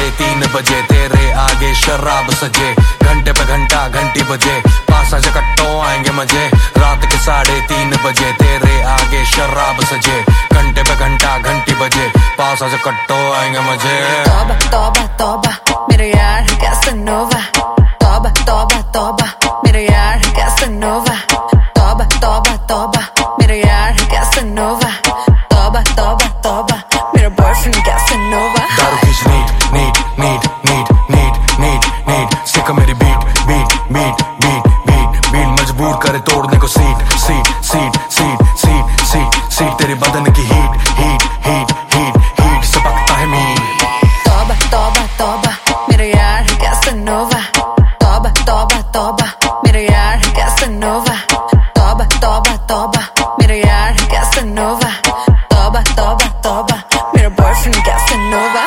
3:30 बजे तेरे आगे शराब सजे, घंटे पे घंटा घंटी बजे, पास आजा कट्टो आएंगे मजे। रात के 3:30 बजे तेरे आगे शराब सजे, घंटे पे घंटा घंटी बजे, पास आजा कट्टो आएंगे मजे। तौबा तौबा तौबा मेरे यार है कैसनोवा, तौबा तौबा तौबा मेरे यार है कैसनोवा, तौबा तौबा तौबा मेरे यार है कैसनोवा, तौबा तौबा तौबा मेरा बॉयफ्रेंड कैसनोवा। दारू पीच neat neat neat neat neat neat neat, sick मेरी beat beat beat beat beat beat, मजबूर करे तोड़ने को seat seat seat seat seat seat seat, तेरी बदन की heat heat heat heat heat से पकता है मीट। तौबा तौबा तौबा मेरे यार है कैसनोवा, तौबा तौबा तौबा मेरे यार है कैसनोवा, तौबा तौबा तौबा मेरे यार है कैसनोवा, तौबा तौबा तौबा मेरा boyfriend Casanova.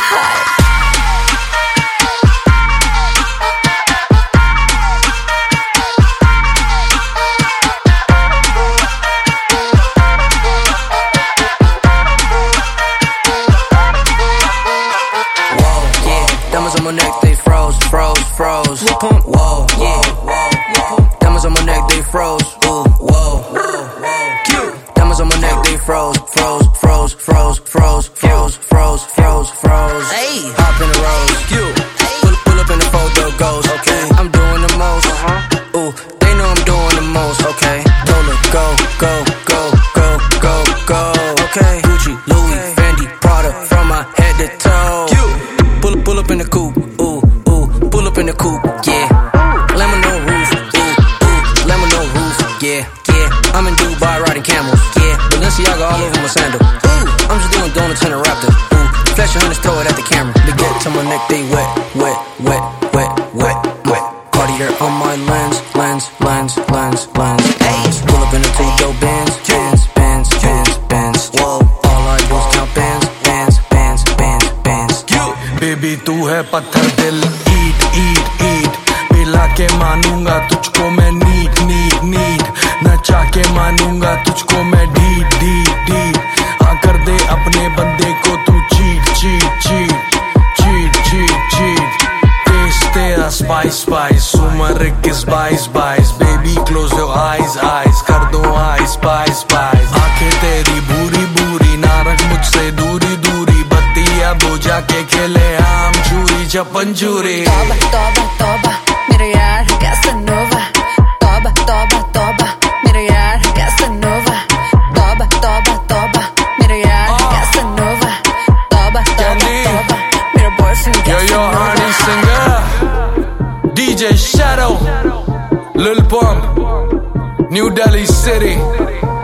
Diamonds on my neck, they froze, froze, froze. Whoa, yeah. Diamonds on my neck, they froze. Ooh, whoa. Diamonds on my neck, they froze, froze, froze, froze, froze, froze, froze, froze, froze. Hey, hop in the rose. Pull up in the photo goes. Okay, I'm doing the most. Ooh, they know I'm doing the most. Okay, go look, go, go, go, go, go, go. Okay, Gucci, Louis, Fendi, Prada, from my head to toe. Pull up in the coupe, ooh, ooh, pull up in the coupe, yeah. Lemon no roof, ooh, ooh, lemon no roof, yeah, yeah. I'm in Dubai riding camels, yeah. Balenciaga all over my sandal, ooh. I'm just doing donuts in a Raptor, ooh. Flash your hunters, throw it at the camera. They get to my neck, they wet, wet, wet, wet, wet, wet. Cartier on my lens, lens, lens, lens, lens. Hey, pull up in the two-door Benz, Benz, Benz, Benz, Benz. Whoa, all I do is count bands, bands, bands, bands, bands. Baby तू है पत्थर दिल, ईट ईट ईट, पिला के मानूंगा तुझको मैं NEET neat NEET, नचा के मानूंगा तुझको मैं ढीट ढीट ढीट, आकर दे अपने बंदे को तू cheat cheat cheat cheat cheat cheat, taste तेरा स्पाइस स्पाइस, उम्र 21-22, baby close your eyes eyes, कर दो आईज स्पाइस स्पाइस, आंखें तेरी भूरी भूरी, ना रख मुझसे दूरी दूरी, बत्तियां बुझा के खेले आम चूरी चपन चूरी। तौबा तौबा तौबा मेरे यार है कैसनोवा, तौबा तौबा तौबा मेरे यार है कैसनोवा, तौबा तौबा तौबा मेरे यार है कैसनोवा, तौबा तौबा तौबा मेरा boyfriend casanova. Yo, honey singer, DJ Shadow, Lil Pump, New Delhi City.